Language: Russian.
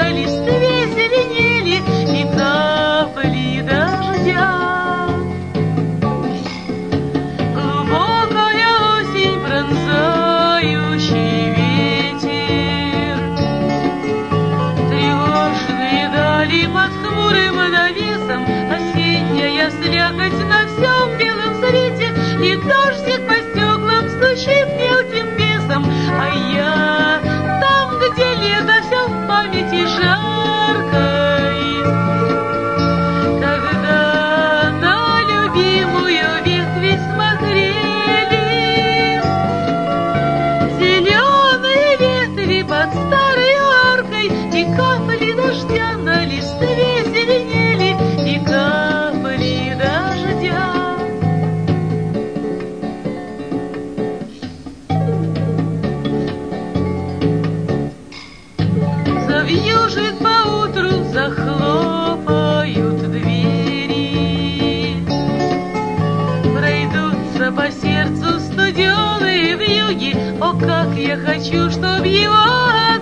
на листве зеленели и капли дождя. Глубокая осень, пронзающий ветер, тревожные дали под хмурым навесом, осенняя слякоть на всем белом свете, и дождик по стеклам стучит мелким бесом, а я там, где лето, все в памяти жаркой, когда на любимую ветвь смотрели зеленые ветви под старой аркой, и капли дождя на листве зеленели, и капли дождя. Завьюжит поутру, захлопают двери, пройдутся по сердцу студеные вьюги. О, как я хочу, чтоб его